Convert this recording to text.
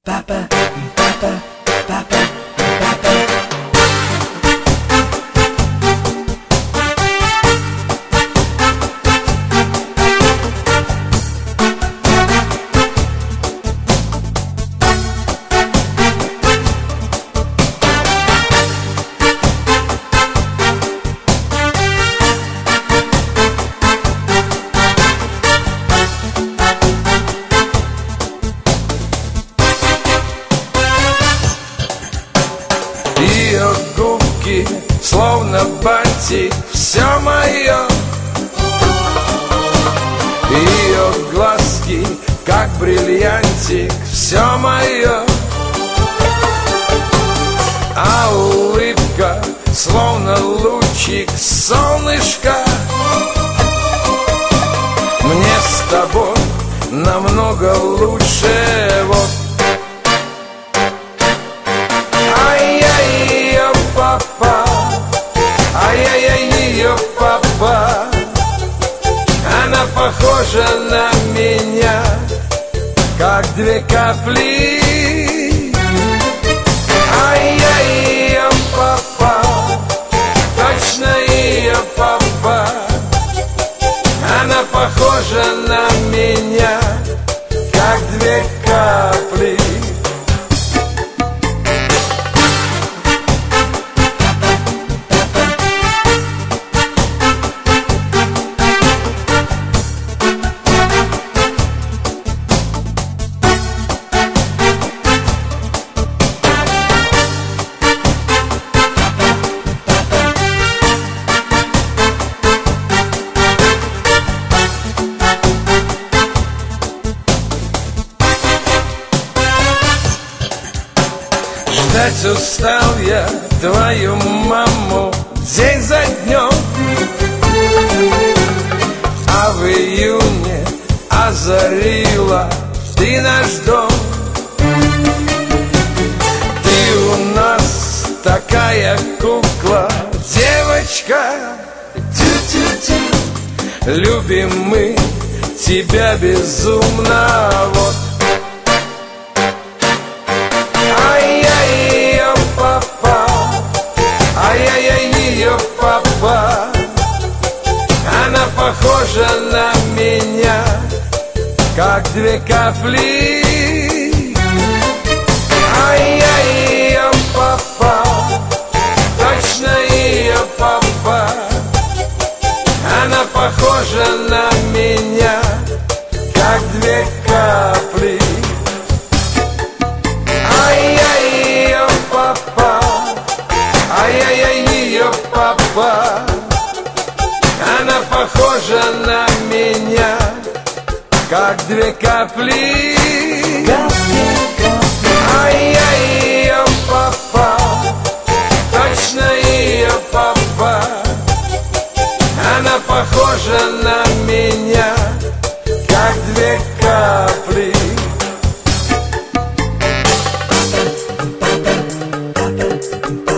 Papa, papa, papa, papa. Ее губки, словно бантик, все мое. Ее глазки, как бриллиантик, все мое. А улыбка, словно лучик солнышка. Мне с тобой намного лучше, вот. Папа, ай-яй-яй, ее папа, она похожа на меня, как две капли. Ай-яй, ее папа, точно ее папа, она похожа на меня, как две капли. Ждать устал я твою маму день за днем, а в июне озарила ты наш дом. Ты у нас такая кукла, девочка, тю-тю-тю. Любим мы тебя безумно, вот. Ай-яй-яй, ее папа, она похожа на меня, как две капли. Ай-яй, ее папа, точно ее папа, она похожа на меня, как две капли. Ай-яй, ее папа, ай-яй-яй, ее папа, она похожа на меня, как две капли. Ай-яй, ее папа, точно ее папа, она похожа на меня, как две капли. Papa, papa, papa.